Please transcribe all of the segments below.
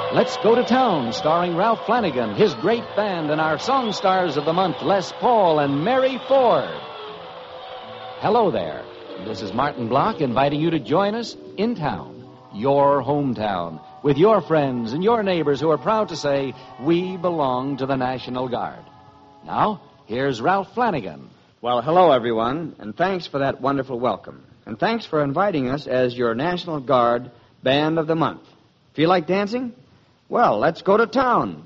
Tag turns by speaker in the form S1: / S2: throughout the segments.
S1: Let's Go to Town, starring Ralph Flanagan, his great band, and our song stars of the month, Les Paul and Mary Ford. Hello there. This is Martin Block inviting you to join us in town, your hometown, with your friends and your neighbors who are proud to say, we belong to the National Guard. Now, here's Ralph Flanagan.
S2: Well, hello, everyone, and thanks for that wonderful welcome. And thanks for inviting us as your National Guard Band of the Month. Feel like dancing? Well, let's go to town.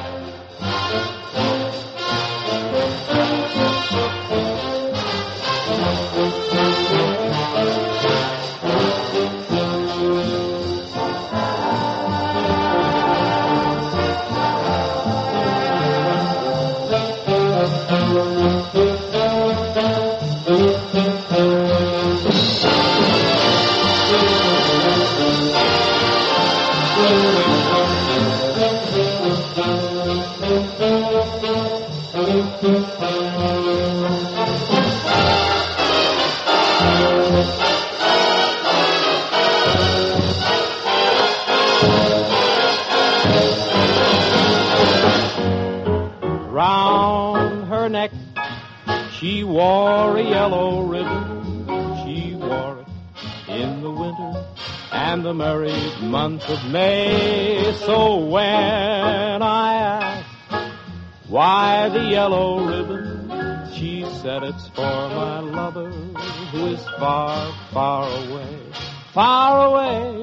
S3: Round her neck she wore a yellow ribbon. She wore it in the winter and the merry month of May. So when I asked why the yellow ribbon, she said it's for my lover who is far, far away. Far away,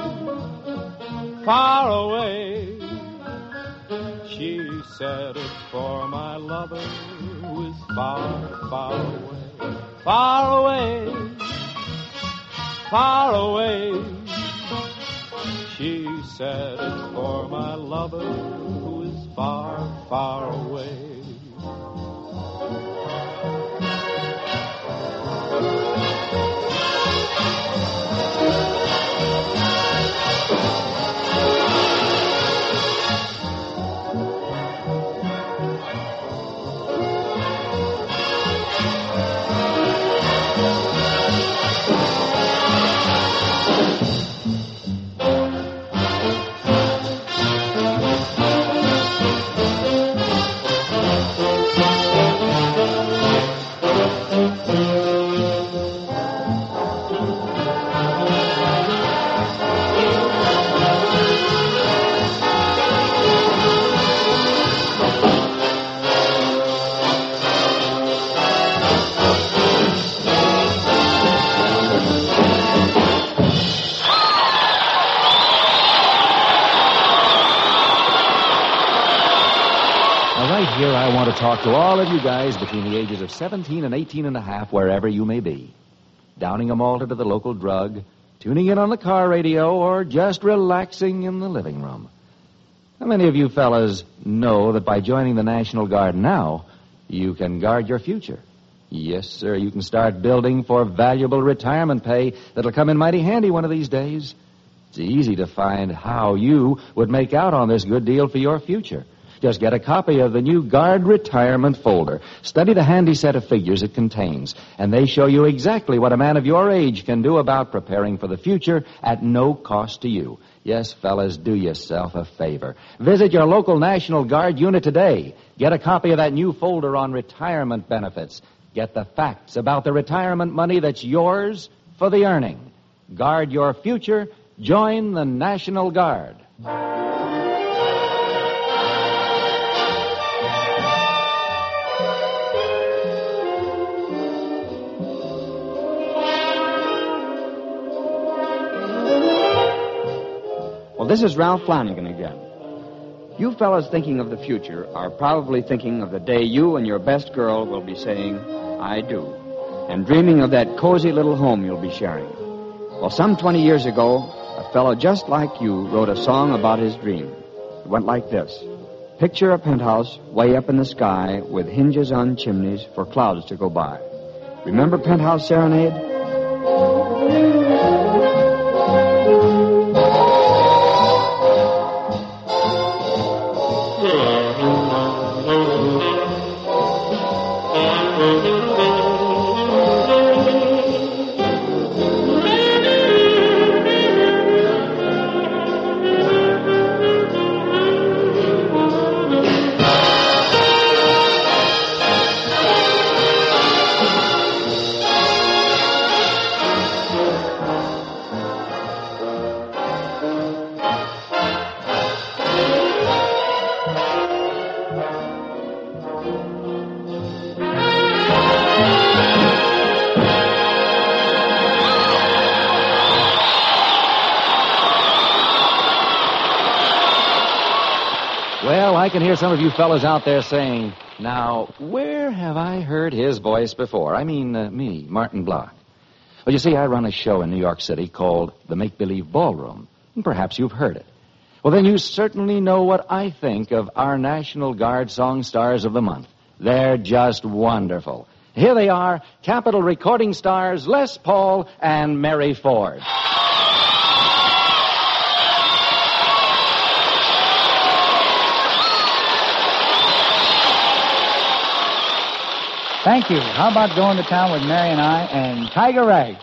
S3: far away. She said it's for my lover who is far, far away. Far away, far away. She said it's for my lover who is far, far away.
S1: Here I want to talk to all of you guys between the ages of 17 and 18 and a half, wherever you may be. Downing a Malta to the local drug, tuning in on the car radio, or just relaxing in the living room. How many of you fellas know that by joining the National Guard now, you can guard your future? Yes, sir, you can start building for valuable retirement pay that'll come in mighty handy one of these days. It's easy to find how you would make out on this good deal for your future. Just get a copy of the new Guard Retirement Folder. Study the handy set of figures it contains, and they show you exactly what a man of your age can do about preparing for the future at no cost to you. Yes, fellas, do yourself a favor. Visit your local National Guard unit today. Get a copy of that new folder on retirement benefits. Get the facts about the retirement money that's yours for the earning. Guard your future. Join the National Guard.
S2: Well, this is Ralph Flanagan again. You fellas thinking of the future are probably thinking of the day you and your best girl will be saying, I do, and dreaming of that cozy little home you'll be sharing. Well, some 20 years ago, a fellow just like you wrote a song about his dream. It went like this. Picture a penthouse way up in the sky with hinges on chimneys for clouds to go by. Remember Penthouse Serenade?
S1: Well, I can hear some of you fellas out there saying, now, where have I heard his voice before? I mean, me, Martin Block. Well, you see, I run a show in New York City called the Make-Believe Ballroom, and perhaps you've heard it. Well, then you certainly know what I think of our National Guard Song Stars of the Month. They're just wonderful. Here they are, Capitol recording stars Les Paul and Mary Ford.
S4: Thank you. How about going to town with Mary and I and Tiger Rag?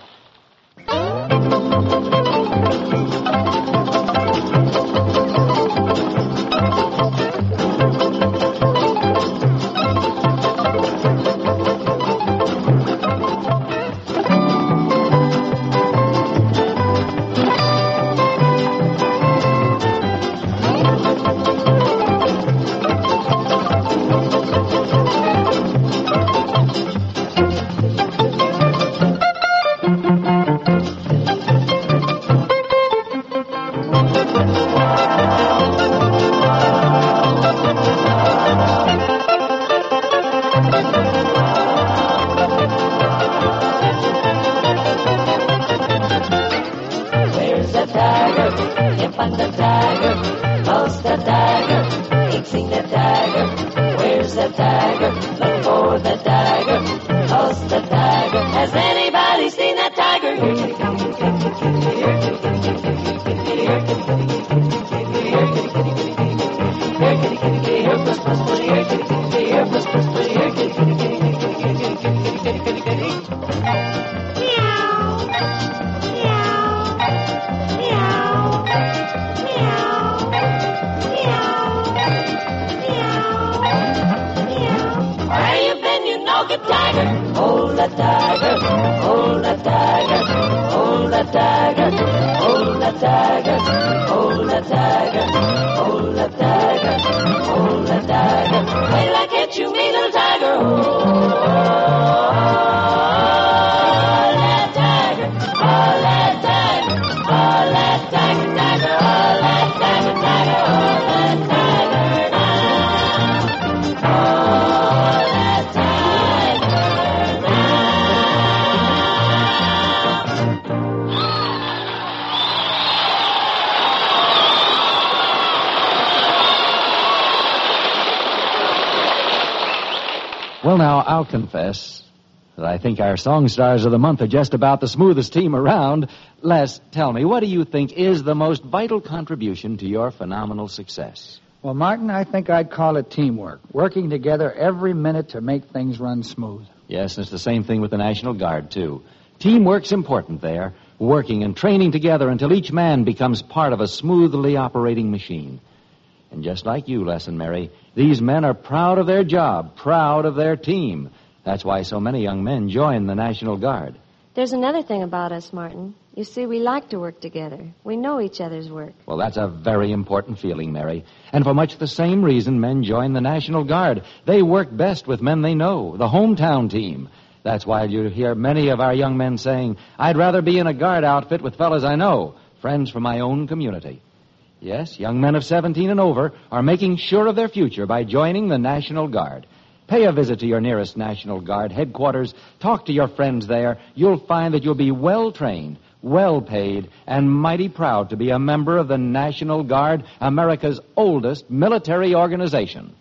S1: Well, now, I'll confess that I think our Song Stars of the Month are just about the smoothest team around. Les, tell me, what do you think is the most vital contribution to your phenomenal success?
S4: Well, Martin, I think I'd call it teamwork. Working together every minute to make things run smooth.
S1: Yes, and it's the same thing with the National Guard, too. Teamwork's important there, working and training together until each man becomes part of a smoothly operating machine. And just like you, Les and Mary, these men are proud of their job, proud of their team. That's why so many young men join the National Guard.
S5: There's another thing about us, Martin. You see, we like to work together. We know each other's work.
S1: Well, that's a very important feeling, Mary. And for much the same reason, men join the National Guard. They work best with men they know, the hometown team. That's why you hear many of our young men saying, I'd rather be in a guard outfit with fellas I know, friends from my own community. Yes, young men of 17 and over are making sure of their future by joining the National Guard. Pay a visit to your nearest National Guard headquarters. Talk to your friends there. You'll find that you'll be well-trained, well-paid, and mighty proud to be a member of the National Guard, America's oldest military organization.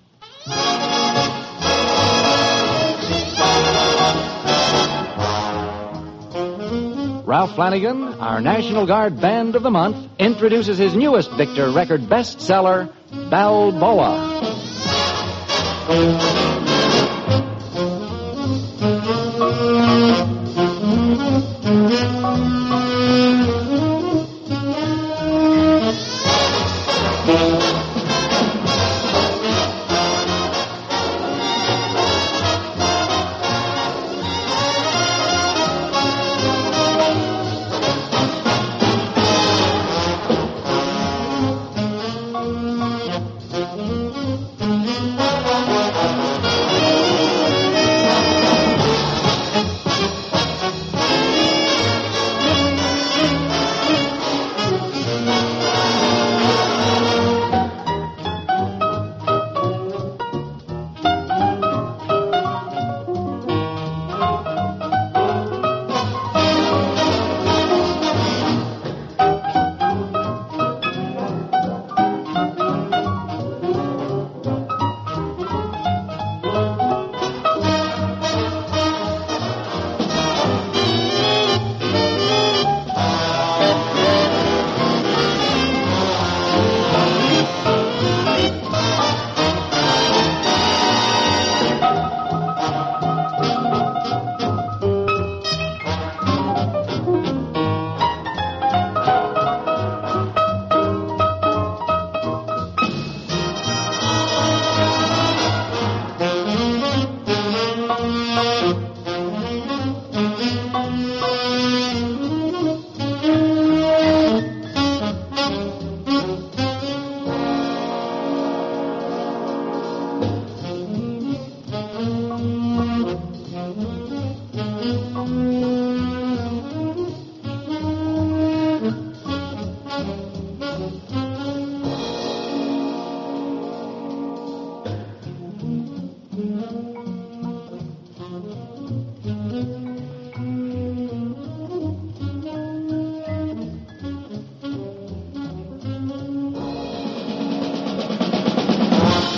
S1: Ralph Flanagan, our National Guard Band of the Month, introduces his newest Victor record bestseller, Balboa.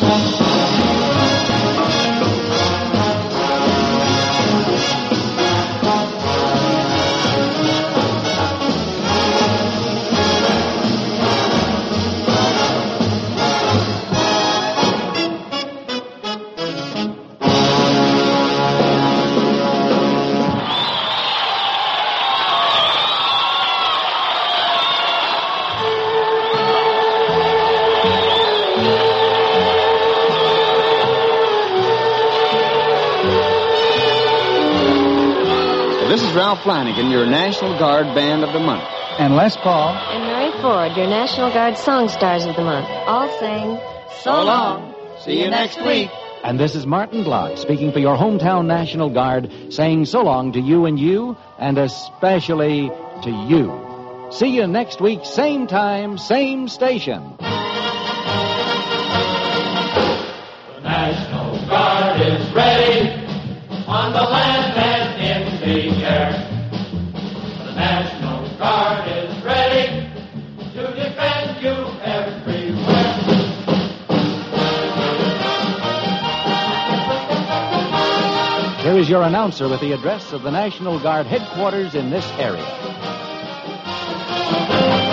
S2: This is Ralph Flanagan, your National Guard Band of the Month.
S4: And Les Paul.
S5: And Mary Ford, your National Guard Song Stars of the Month. All saying, so long.
S2: See you next week.
S1: And this is Martin Block speaking for your hometown National Guard, saying so long to you, and especially to you. See you next week, same time, same station.
S3: The National Guard is ready on the land and in the air. The National Guard is ready to defend you everywhere.
S1: Here is your announcer with the address of the National Guard headquarters in this area.